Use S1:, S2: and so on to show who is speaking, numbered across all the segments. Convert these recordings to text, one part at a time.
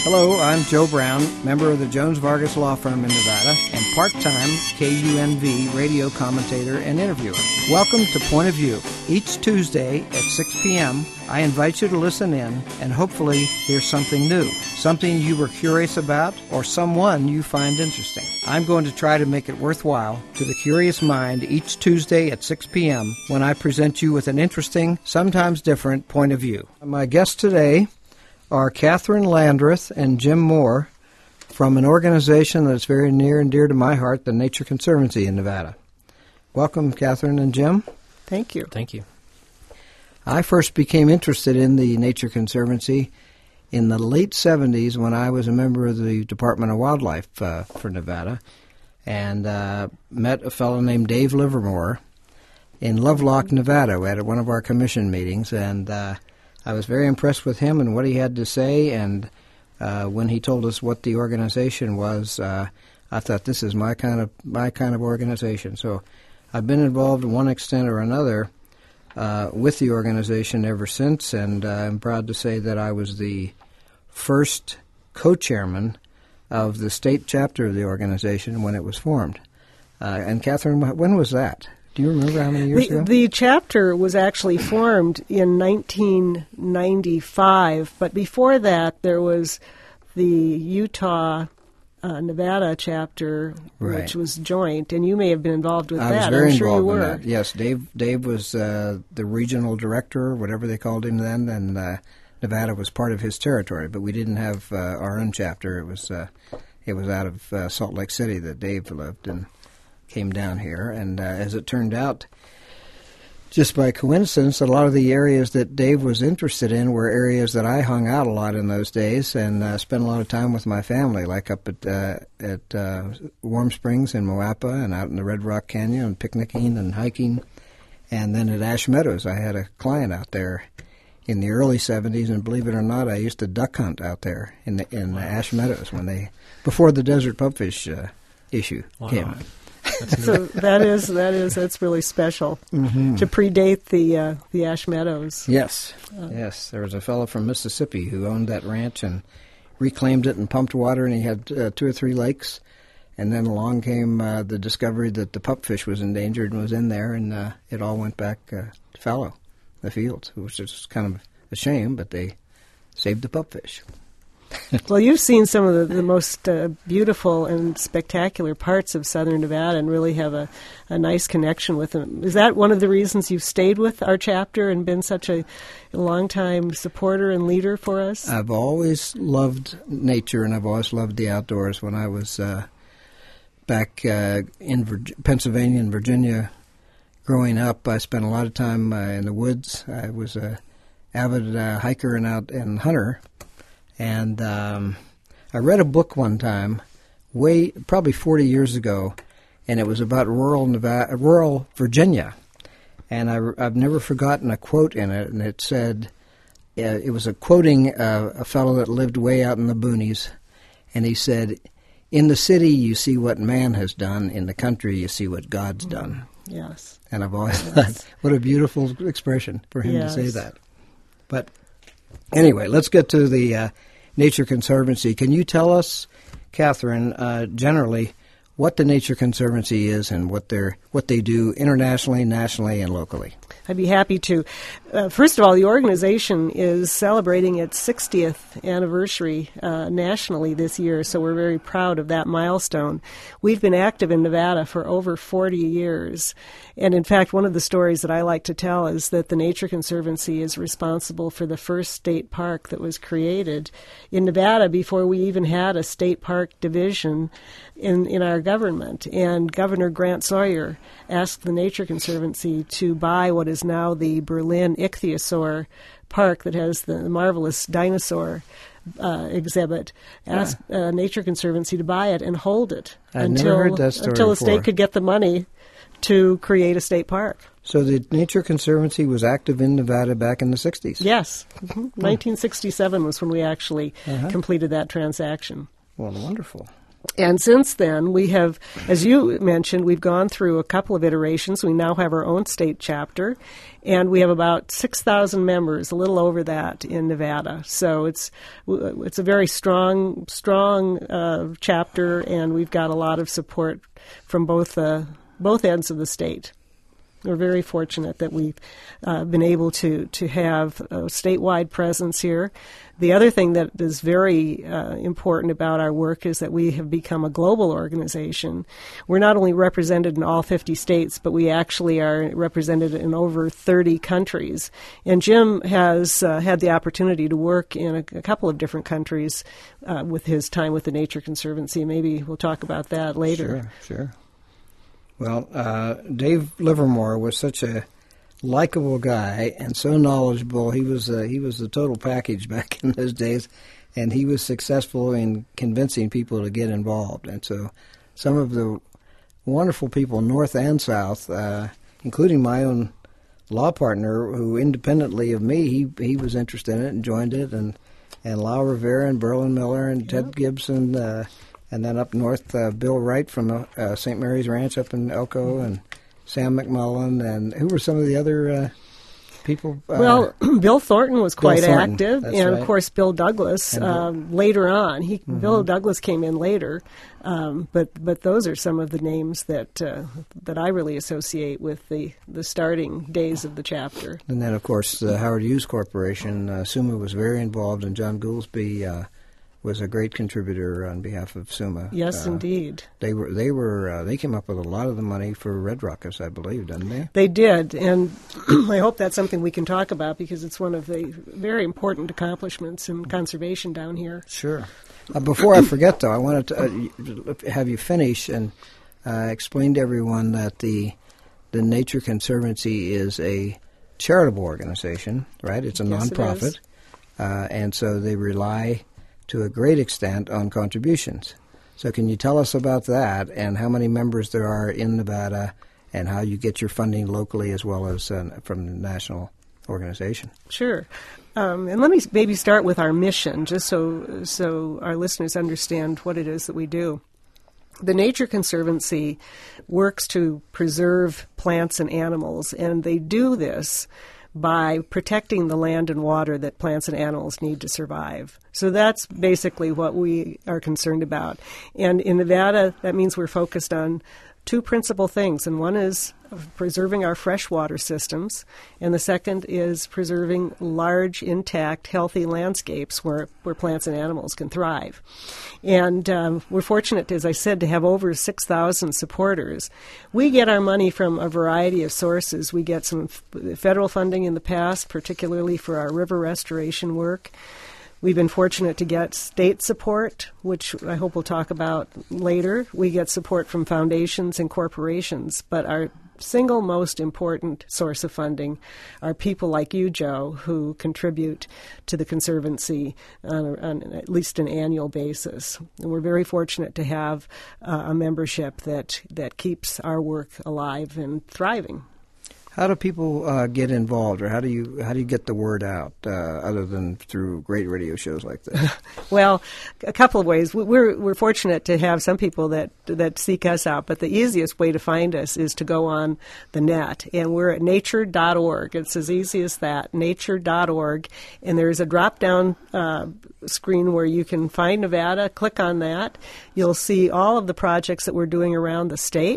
S1: Hello, I'm Joe Brown, member of the Jones Vargas Law Firm in Nevada, and part-time KUNV radio commentator and interviewer. Welcome to Point of View. Each Tuesday at 6 p.m., I invite you to listen in and hopefully hear something new, something you were curious about, or someone you find interesting. I'm going to try to make it worthwhile to the curious mind each Tuesday at 6 p.m. when I present you with an interesting, sometimes different point of view. My guests today are Catherine Landreth and Jim Moore from an organization that's very near and dear to my heart, the Nature Conservancy in Nevada. Welcome, Catherine and Jim.
S2: Thank you.
S3: Thank you.
S1: I first became interested in the Nature Conservancy in the late 70s when I was a member of the Department of Wildlife for Nevada and met a fellow named Dave Livermore in Lovelock, Nevada at one of our commission meetings, and I was very impressed with him and what he had to say, and when he told us what the organization was, I thought, this is my kind of organization. So I've been involved to one extent or another with the organization ever since, and I'm proud to say that I was the first co-chairman of the state chapter of the organization when it was formed. And Catherine, when was that? Do you remember how many years ago?
S2: The chapter was actually formed in 1995, but before that there was the Utah Nevada chapter,
S1: right,
S2: which was joint, and you may have been involved with that.
S1: I was very
S2: I'm sure
S1: involved
S2: you
S1: in
S2: were.
S1: that. Yes, Dave was the regional director, whatever they called him then, and Nevada was part of his territory, but we didn't have our own chapter. It was out of Salt Lake City that Dave lived and came down here, and as it turned out, just by coincidence, a lot of the areas that Dave was interested in were areas that I hung out a lot in those days and spent a lot of time with my family, like up at Warm Springs in Moapa and out in the Red Rock Canyon and picnicking and hiking. And then at Ash Meadows, I had a client out there in the early 70s, and believe it or not, I used to duck hunt out there in the Ash Meadows before the desert pupfish issue came out.
S2: So that's really special to predate the Ash Meadows.
S1: Yes, yes. There was a fellow from Mississippi who owned that ranch and reclaimed it and pumped water, and he had 2 or 3 lakes. And then along came the discovery that the pupfish was endangered and was in there, and it all went back fallow, the fields, which is kind of a shame, but they saved the pupfish.
S2: Well, you've seen some of the most beautiful and spectacular parts of southern Nevada and really have a nice connection with them. Is that one of the reasons you've stayed with our chapter and been such a long-time supporter and leader for us?
S1: I've always loved nature, and I've always loved the outdoors. When I was back in Pennsylvania and Virginia growing up, I spent a lot of time in the woods. I was an avid hiker and hunter. And I read a book one time, probably 40 years ago, and it was about rural Virginia. And I've never forgotten a quote in it, and it said, it was quoting a fellow that lived way out in the boonies, and he said, "In the city you see what man has done, in the country you see what God's done."
S2: Yes.
S1: And I've always thought, what a beautiful expression for him to say that. But anyway, let's get to the Nature Conservancy. Can you tell us, Catherine, generally what the Nature Conservancy is and what they do internationally, nationally, and locally?
S2: I'd be happy to. First of all, the organization is celebrating its 60th anniversary nationally this year, so we're very proud of that milestone. We've been active in Nevada for over 40 years, and in fact, one of the stories that I like to tell is that the Nature Conservancy is responsible for the first state park that was created in Nevada before we even had a state park division in our government. And Governor Grant Sawyer asked the Nature Conservancy to buy what is now the Berlin Ichthyosaur Park that has the marvelous dinosaur exhibit. Asked Nature Conservancy to buy it and hold it until the state could get the money to create a state park.
S1: So the Nature Conservancy was active in Nevada back in the 60s?
S2: Yes. 1967 was when we actually completed that transaction.
S1: Well, wonderful.
S2: And since then, we have, as you mentioned, we've gone through a couple of iterations. We now have our own state chapter, and we have about 6,000 members, a little over that, in Nevada. So it's a very strong chapter, and we've got a lot of support from both ends of the state. We're very fortunate that we've been able to have a statewide presence here. The other thing that is very important about our work is that we have become a global organization. We're not only represented in all 50 states, but we actually are represented in over 30 countries. And Jim has had the opportunity to work in a couple of different countries with his time with the Nature Conservancy. Maybe we'll talk about that later.
S1: Sure. Well, Dave Livermore was such a likable guy and so knowledgeable. He was the total package back in those days, and he was successful in convincing people to get involved. And so some of the wonderful people, north and south, including my own law partner, who independently of me, he was interested in it and joined it, and Lyle Rivera and Berlin Miller and Ted Gibson, and then up north, Bill Wright from St. Mary's Ranch up in Elko, and Sam McMullen, and who were some of the other people?
S2: Well, Bill Thornton was quite active,
S1: That's
S2: and
S1: right.
S2: Of course Bill Douglas later on. Bill Douglas came in later, but those are some of the names that I really associate with the starting days of the chapter.
S1: And then, of course, the Howard Hughes Corporation. SUMA was very involved, and John Goolsby was a great contributor on behalf of SUMA.
S2: Yes, indeed.
S1: They came up with a lot of the money for Red Ruckus, I believe, didn't they?
S2: They did, and I hope that's something we can talk about because it's one of the very important accomplishments in conservation down here.
S1: Sure. Before I forget, though, I wanted to have you finish and explain to everyone that the Nature Conservancy is a charitable organization, right? It's a nonprofit,
S2: it is.
S1: And so they rely to a great extent on contributions. So can you tell us about that and how many members there are in Nevada and how you get your funding locally as well as from the national organization?
S2: Sure. And let me maybe start with our mission, just so our listeners understand what it is that we do. The Nature Conservancy works to preserve plants and animals, and they do this by protecting the land and water that plants and animals need to survive. So that's basically what we are concerned about. And in Nevada, that means we're focused on two principal things, and one is preserving our freshwater systems, and the second is preserving large, intact, healthy landscapes where plants and animals can thrive. And we're fortunate, as I said, to have over 6,000 supporters. We get our money from a variety of sources. We get some federal funding in the past, particularly for our river restoration work. We've been fortunate to get state support, which I hope we'll talk about later. We get support from foundations and corporations, but our single most important source of funding are people like you, Joe, who contribute to the Conservancy on at least an annual basis. And we're very fortunate to have a membership that keeps our work alive and thriving.
S1: How do people get involved, or how do you get the word out, other than through great radio shows like this?
S2: Well, a couple of ways. We're fortunate to have some people that seek us out, but the easiest way to find us is to go on the net, and we're at nature.org. It's as easy as that, nature.org, and there's a drop-down screen where you can find Nevada. Click on that. You'll see all of the projects that we're doing around the state.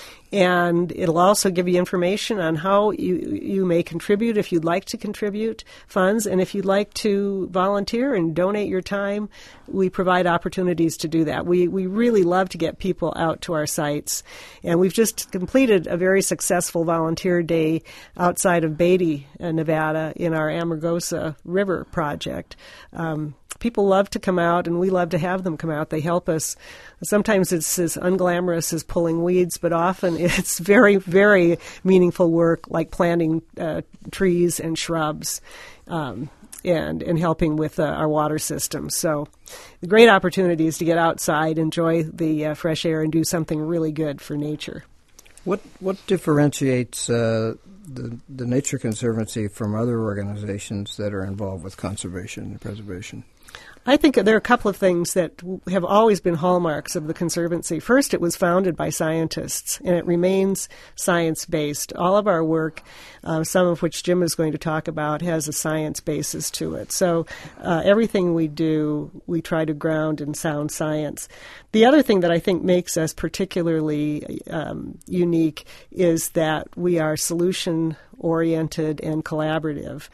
S2: And it'll also give you information on how you may contribute if you'd like to contribute funds. And if you'd like to volunteer and donate your time, we provide opportunities to do that. We really love to get people out to our sites. And we've just completed a very successful volunteer day outside of Beatty, Nevada, in our Amargosa River project. People love to come out, and we love to have them come out. They help us. Sometimes it's as unglamorous as pulling weeds, but often it's very, very meaningful work like planting trees and shrubs and helping with our water system. So the great opportunity is to get outside, enjoy the fresh air, and do something really good for nature.
S1: What differentiates the Nature Conservancy from other organizations that are involved with conservation and preservation?
S2: I think there are a couple of things that have always been hallmarks of the Conservancy. First, it was founded by scientists, and it remains science-based. All of our work, some of which Jim is going to talk about, has a science basis to it. So everything we do, we try to ground in sound science. The other thing that I think makes us particularly unique is that we are solution-oriented and collaborative.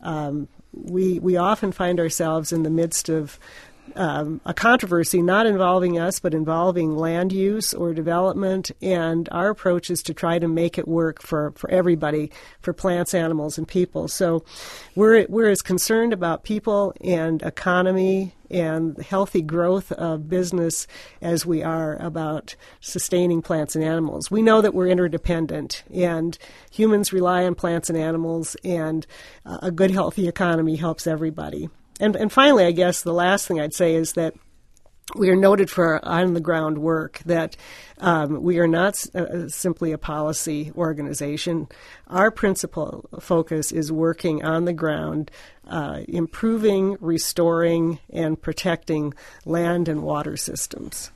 S2: We often find ourselves in the midst of a controversy not involving us but involving land use or development, and our approach is to try to make it work for everybody, for plants, animals, and people. So we're as concerned about people and economy and healthy growth of business as we are about sustaining plants and animals. We know that we're interdependent, and humans rely on plants and animals, and a good, healthy economy helps everybody. And finally, I guess the last thing I'd say is that we are noted for our on-the-ground work, that we are not simply a policy organization. Our principal focus is working on the ground, improving, restoring, and protecting land and water systems.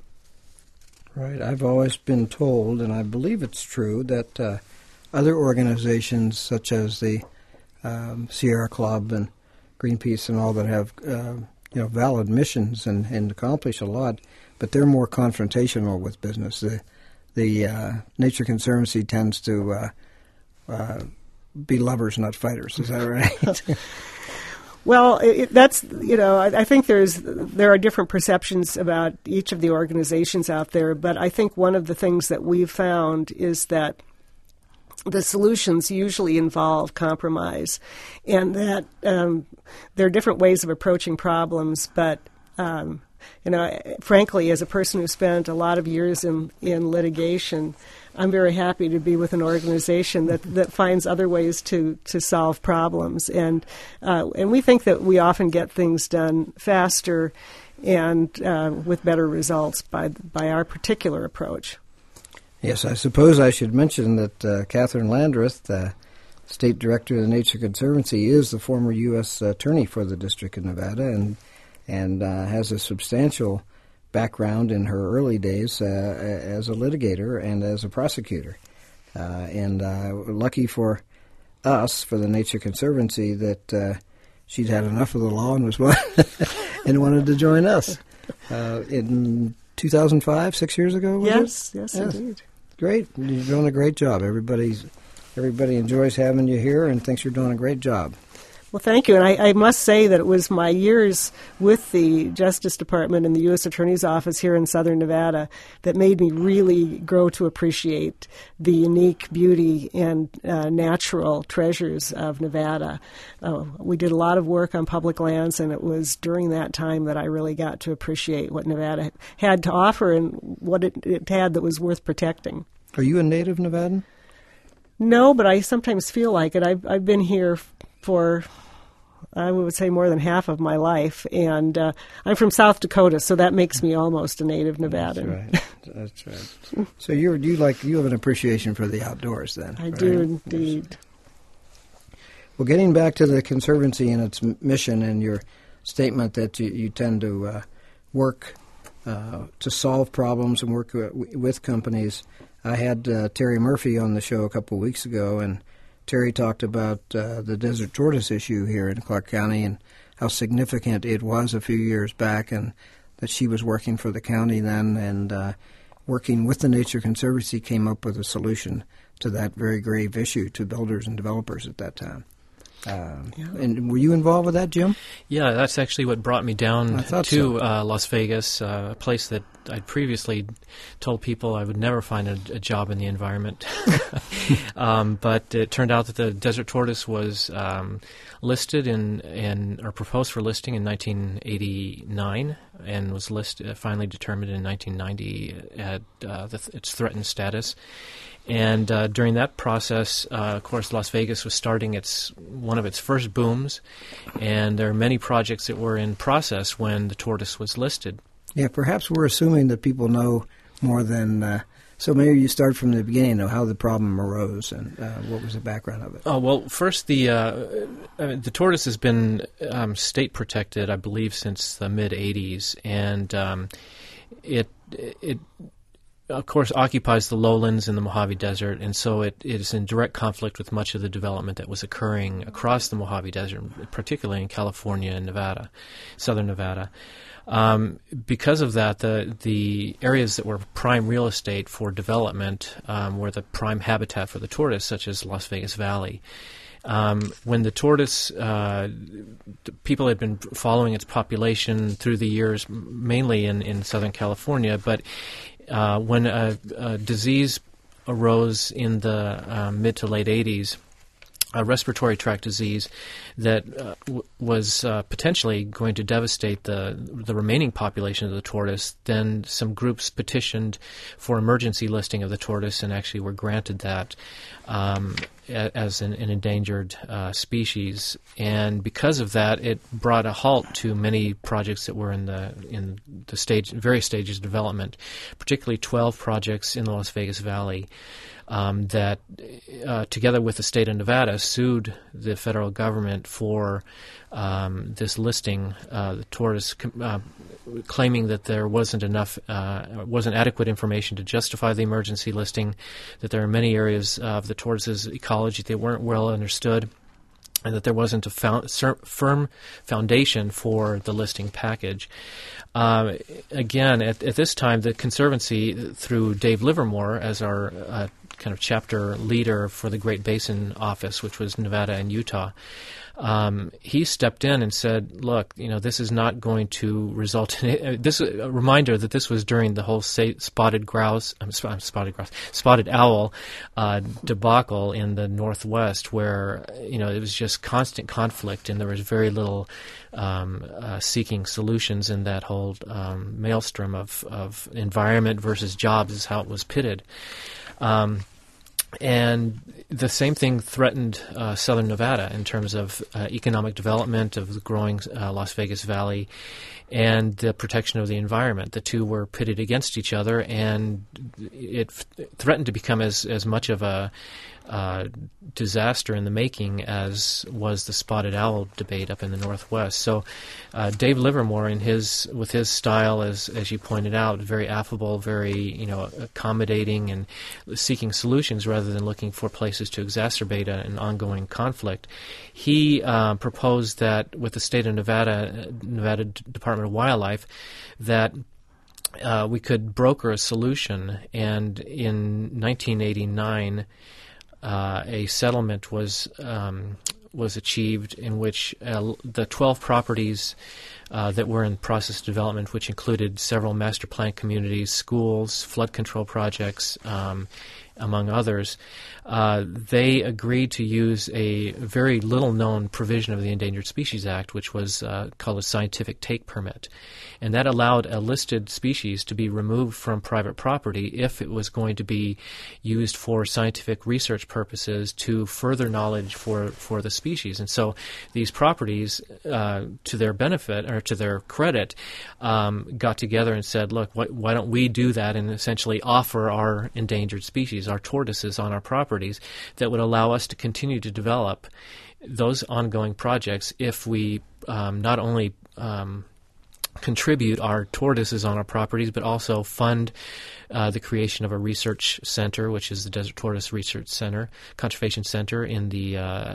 S1: Right. I've always been told, and I believe it's true, that other organizations such as the Sierra Club and Greenpeace and all that have valid missions and accomplish a lot, but they're more confrontational with business. The Nature Conservancy tends to be lovers, not fighters. Is that right?
S2: Well, that's I think there are different perceptions about each of the organizations out there, but I think one of the things that we've found is that the solutions usually involve compromise, and that there are different ways of approaching problems. But frankly, as a person who spent a lot of years in litigation, I'm very happy to be with an organization that finds other ways to solve problems, and we think that we often get things done faster and with better results by our particular approach.
S1: Yes, I suppose I should mention that Catherine Landreth, State Director of the Nature Conservancy, is the former U.S. Attorney for the District of Nevada and has a substantial background in her early days as a litigator and as a prosecutor. And lucky for us, for the Nature Conservancy, that she'd had enough of the law and wanted to join us in 2005, 6 years ago.
S2: Yes, indeed.
S1: Great. You're doing a great job. Everybody enjoys having you here and thinks you're doing a great job.
S2: Well, thank you. And I must say that it was my years with the Justice Department and the U.S. Attorney's Office here in Southern Nevada that made me really grow to appreciate the unique beauty and natural treasures of Nevada. We did a lot of work on public lands, and it was during that time that I really got to appreciate what Nevada had to offer and what it had that was worth protecting.
S1: Are you a native Nevadan?
S2: No, but I sometimes feel like it. I've been here for, I would say, more than half of my life, and I'm from South Dakota, so that makes me almost a native Nevadan.
S1: That's right. So you have an appreciation for the outdoors, then?
S2: I do indeed.
S1: Well, getting back to the Conservancy and its mission, and your statement that you tend to work to solve problems and work with companies. I had Terry Murphy on the show a couple of weeks ago, and Terry talked about the desert tortoise issue here in Clark County and how significant it was a few years back, and that she was working for the county then, and working with the Nature Conservancy came up with a solution to that very grave issue to builders and developers at that time. And were you involved with that, Jim?
S3: Yeah, that's actually what brought me down to Las Vegas, a place that I'd previously told people I would never find a job in the environment. But it turned out that the desert tortoise was listed or proposed for listing in 1989 and was finally determined in 1990 at its threatened status. And during that process, of course, Las Vegas was starting one of its first booms, and there are many projects that were in process when the tortoise was listed.
S1: Yeah, perhaps we're assuming that people know more than So maybe you start from the beginning of how the problem arose and what was the background of it.
S3: Oh, well, first, the tortoise has been state protected, I believe, since the mid-'80s, and it of course occupies the lowlands in the Mojave Desert, and so it is in direct conflict with much of the development that was occurring across the Mojave Desert, particularly in California and Nevada, southern Nevada. Because of that, the areas that were prime real estate for development were the prime habitat for the tortoise, such as Las Vegas Valley. When the tortoise, people had been following its population through the years, mainly in Southern California, but when a disease arose in the mid to late 80s, a respiratory tract disease that was potentially going to devastate the remaining population of the tortoise, then some groups petitioned for emergency listing of the tortoise and actually were granted that as an endangered species. And because of that, it brought a halt to many projects that were in the various stages of development, particularly 12 projects in the Las Vegas Valley. That, together with the state of Nevada, sued the federal government for this listing, the tortoise, claiming that there wasn't adequate information to justify the emergency listing, that there are many areas of the tortoise's ecology that weren't well understood, and that there wasn't a firm foundation for the listing package. Again, at this time, the Conservancy, through Dave Livermore as our kind of chapter leader for the Great Basin Office, which was Nevada and Utah, he stepped in and said, look, this is not going to result in this. A reminder that this was during the whole spotted owl debacle in the Northwest, where it was just constant conflict, and there was very little seeking solutions in that whole maelstrom of environment versus jobs is how it was pitted. And the same thing threatened southern Nevada in terms of economic development of the growing Las Vegas Valley and the protection of the environment. The two were pitted against each other, and it threatened to become as much of a disaster in the making as was the spotted owl debate up in the Northwest. So Dave Livermore, with his style, as you pointed out, very affable, very accommodating, and seeking solutions rather than looking for places to exacerbate an ongoing conflict, he proposed that with the state of Nevada Department of Wildlife, that we could broker a solution. And in 1989, a settlement was achieved in which the 12 properties that were in process of development, which included several master plan communities, schools, flood control projects, among others, they agreed to use a very little-known provision of the Endangered Species Act, which was called a scientific take permit. And that allowed a listed species to be removed from private property if it was going to be used for scientific research purposes to further knowledge for the species. And so these properties, to their benefit or to their credit, got together and said, look, why don't we do that and essentially offer our endangered species, our tortoises, on our properties that would allow us to continue to develop those ongoing projects if we not only contribute our tortoises on our properties, but also fund the creation of a research center, which is the Desert Tortoise Research Center, Conservation Center in the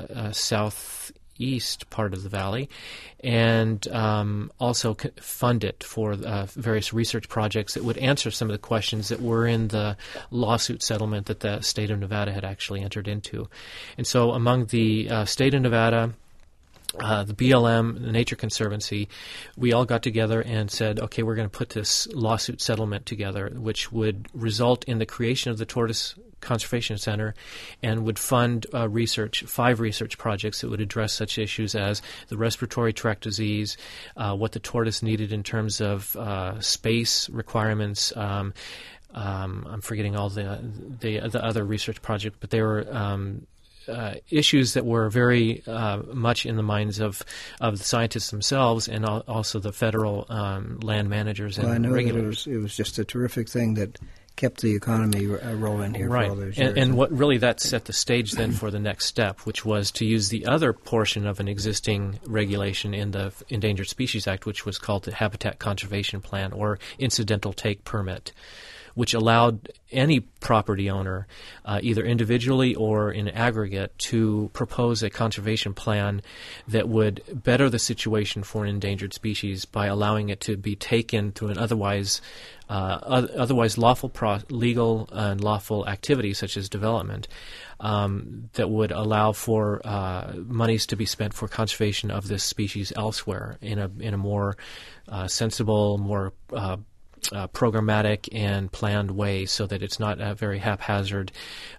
S3: southeast part of the valley, and also fund it for various research projects that would answer some of the questions that were in the lawsuit settlement that the state of Nevada had actually entered into. And so among the state of Nevada, the BLM, the Nature Conservancy, we all got together and said, okay, we're going to put this lawsuit settlement together, which would result in the creation of the Tortoise Conservation Center and would fund 5 research projects that would address such issues as the respiratory tract disease, what the tortoise needed in terms of space requirements. I'm forgetting all the other research projects, but they were issues that were very much in the minds of the scientists themselves, and also the federal land managers and
S1: regulators.
S3: regulators.
S1: It was just a terrific thing that kept the economy rolling here for all those years.
S3: And what really that set the stage then for the next step, which was to use the other portion of an existing regulation in the Endangered Species Act, which was called the Habitat Conservation Plan or Incidental Take Permit, which allowed any property owner, either individually or in aggregate, to propose a conservation plan that would better the situation for an endangered species by allowing it to be taken through an otherwise lawful legal and lawful activities such as development that would allow for monies to be spent for conservation of this species elsewhere in a more sensible, more programmatic and planned way, so that it's not a very haphazard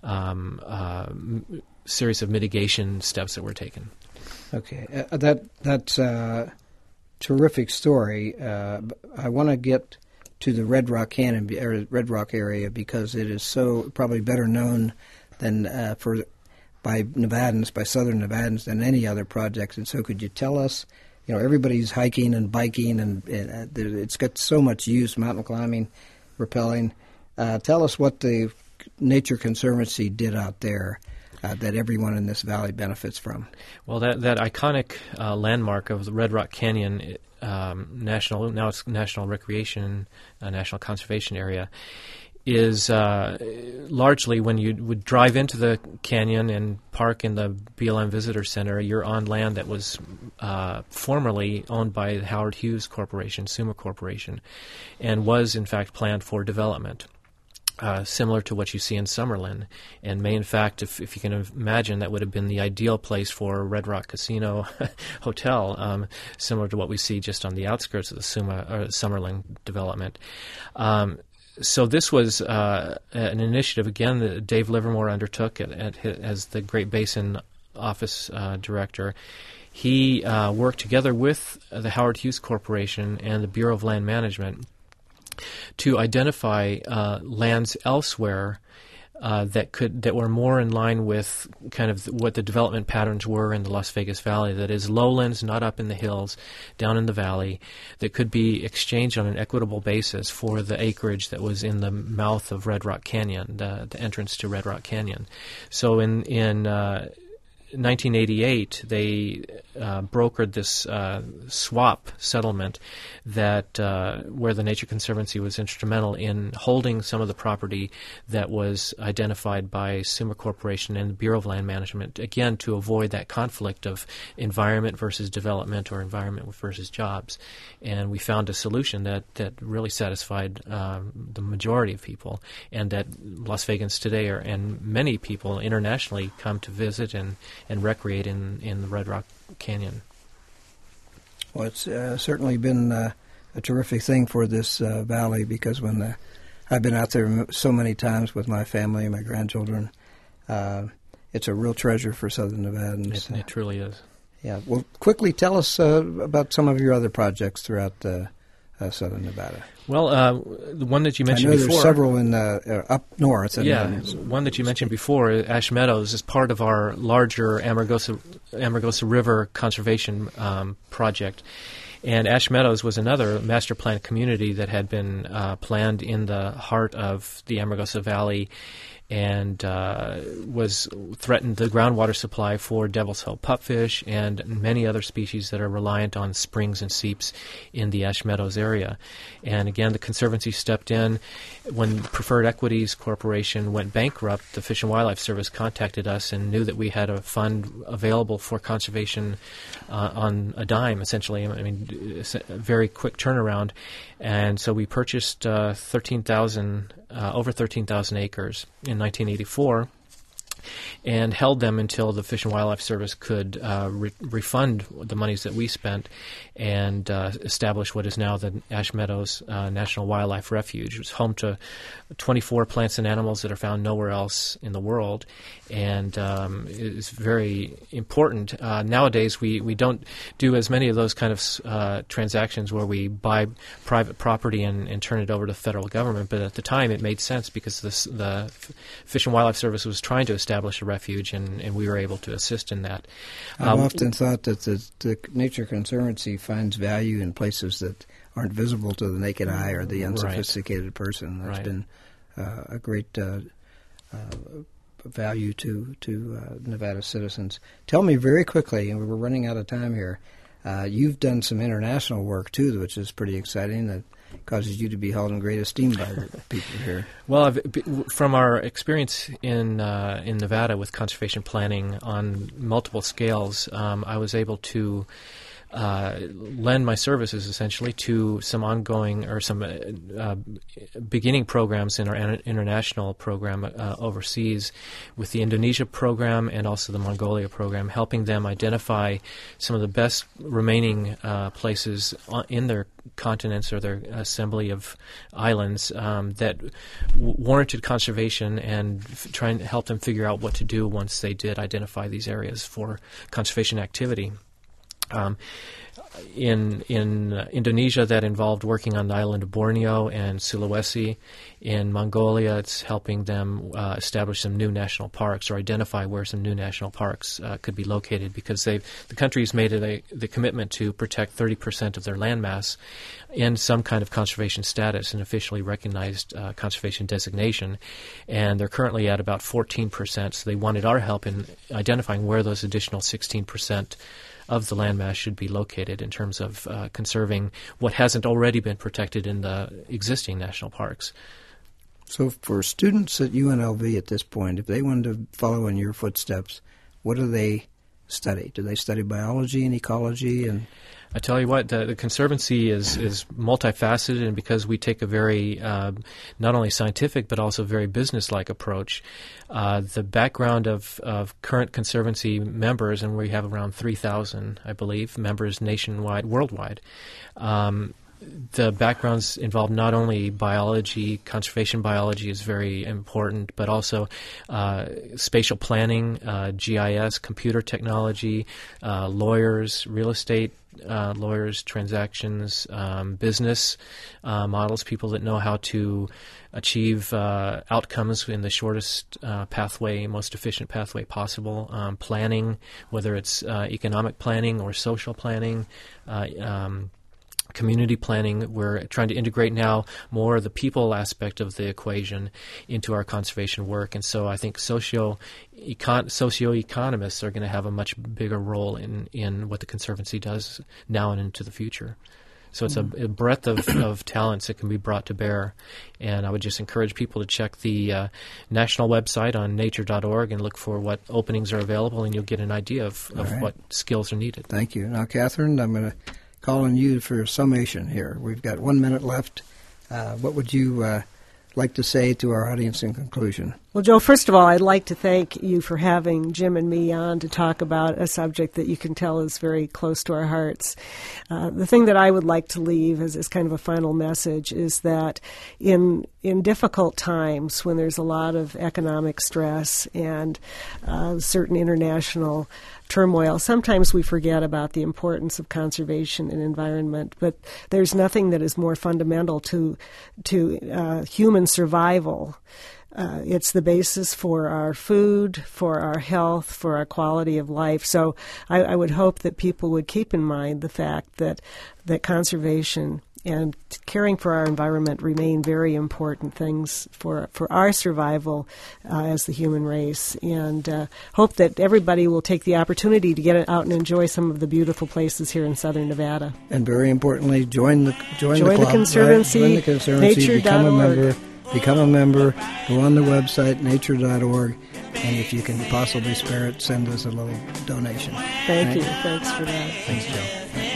S3: series of mitigation steps that were taken.
S1: Okay, that's a terrific story. I want to get to the Red Rock Canyon, or Red Rock area, because it is so probably better known than by Nevadans, by Southern Nevadans, than any other projects. And so, could you tell us? You know, everybody's hiking and biking, and it's got so much use, mountain climbing, rappelling. Tell us what the Nature Conservancy did out there that everyone in this valley benefits from.
S3: Well, that iconic landmark of the Red Rock Canyon, now it's National Recreation, National Conservation Area, is largely when you would drive into the canyon and park in the BLM Visitor Center, you're on land that was formerly owned by the Howard Hughes Corporation, Summa Corporation, and was in fact planned for development. Similar to what you see in Summerlin, and may in fact, if you can imagine, that would have been the ideal place for Red Rock Casino Hotel, similar to what we see just on the outskirts of the Summerlin development. So this was an initiative, again, that Dave Livermore undertook as the Great Basin Office Director. He worked together with the Howard Hughes Corporation and the Bureau of Land Management to identify lands elsewhere that were more in line with kind of what the development patterns were in the Las Vegas Valley. That is, lowlands, not up in the hills, down in the valley, that could be exchanged on an equitable basis for the acreage that was in the mouth of Red Rock Canyon, the entrance to Red Rock Canyon. So in 1988, they brokered this swap settlement that where the Nature Conservancy was instrumental in holding some of the property that was identified by Summa Corporation and the Bureau of Land Management, again, to avoid that conflict of environment versus development or environment versus jobs. And we found a solution that really satisfied the majority of people, and that Las Vegans today and many people internationally come to visit and recreate in the Red Rock Canyon.
S1: Well, it's certainly been a terrific thing for this valley, because when I've been out there so many times with my family and my grandchildren, it's a real treasure for Southern Nevadans.
S3: It truly is.
S1: Yeah. Well, quickly tell us about some of your other projects throughout Southern Nevada.
S3: Well, the one that you mentioned before.
S1: There's several in up north.
S3: One that you mentioned before, Ash Meadows, is part of our larger Amargosa River Conservation Project. And Ash Meadows was another master plan community that had been planned in the heart of the Amargosa Valley, and was threatened the groundwater supply for Devil's Hope pupfish and many other species that are reliant on springs and seeps in the Ash Meadows area. And again, the Conservancy stepped in. When Preferred Equities Corporation went bankrupt, the Fish and Wildlife Service contacted us and knew that we had a fund available for conservation on a dime, essentially. I mean, it's a very quick turnaround. And so we purchased over 13,000 acres in 1984, and held them until the Fish and Wildlife Service could refund the monies that we spent and establish what is now the Ash Meadows National Wildlife Refuge. It's home to 24 plants and animals that are found nowhere else in the world, and is very important. Nowadays, we don't do as many of those kind of transactions where we buy private property and turn it over to the federal government, but at the time it made sense because the Fish and Wildlife Service was trying to establish a refuge, and we were able to assist in that.
S1: I've often thought that the Nature Conservancy finds value in places that aren't visible to the naked eye or the unsophisticated person. That's been a great value to Nevada citizens. Tell me very quickly, and we're running out of time here, you've done some international work too, which is pretty exciting, that causes you to be held in great esteem by the people here.
S3: Well, from our experience in Nevada with conservation planning on multiple scales, I was able to lend my services essentially to some ongoing or some beginning programs in our international program overseas, with the Indonesia program and also the Mongolia program, helping them identify some of the best remaining places in their continents or their assembly of islands that warranted conservation, and trying to help them figure out what to do once they did identify these areas for conservation activity. In Indonesia, that involved working on the island of Borneo and Sulawesi. In Mongolia, it's helping them establish some new national parks, or identify where some new national parks could be located, because the country's made the commitment to protect 30% of their landmass in some kind of conservation status, an officially recognized conservation designation, and they're currently at about 14%. So they wanted our help in identifying where those additional 16% of the landmass should be located in terms of conserving what hasn't already been protected in the existing national parks.
S1: So for students at UNLV at this point, if they wanted to follow in your footsteps, what do they study? Do they study biology and ecology? And
S3: I tell you what, the Conservancy is multifaceted, and because we take a very not only scientific but also very business-like approach, the background of current Conservancy members, and we have around 3,000, I believe, members nationwide, worldwide. The backgrounds involve not only biology, conservation biology is very important, but also spatial planning, GIS, computer technology, lawyers, real estate lawyers, transactions, business models, people that know how to achieve outcomes in the shortest pathway, most efficient pathway possible, planning, whether it's economic planning or social planning, community planning. We're trying to integrate now more of the people aspect of the equation into our conservation work, and so I think socioeconomists are going to have a much bigger role in what the Conservancy does now and into the future. So it's a breadth of talents that can be brought to bear, and I would just encourage people to check the national website on nature.org and look for what openings are available, and you'll get an idea of what skills are needed.
S1: Thank you. Now, Catherine, I'm going to call on you for a summation here. We've got 1 minute left. What would you like to say to our audience in conclusion?
S2: Well, Joe, first of all, I'd like to thank you for having Jim and me on to talk about a subject that you can tell is very close to our hearts. The thing that I would like to leave as kind of a final message is that in difficult times, when there's a lot of economic stress and certain international turmoil, sometimes we forget about the importance of conservation and environment, but there's nothing that is more fundamental to human survival. It's the basis for our food, for our health, for our quality of life. So I would hope that people would keep in mind the fact that conservation and caring for our environment remain very important things for our survival as the human race, and hope that everybody will take the opportunity to get out and enjoy some of the beautiful places here in southern Nevada.
S1: And very importantly, join the club,
S2: Conservancy,
S1: right? Join the Conservancy,
S2: nature.org.
S1: Become a member, go on the website, nature.org, and if you can possibly spare it, send us a little donation.
S2: Thank you. Thanks for that.
S3: Thanks, Joe.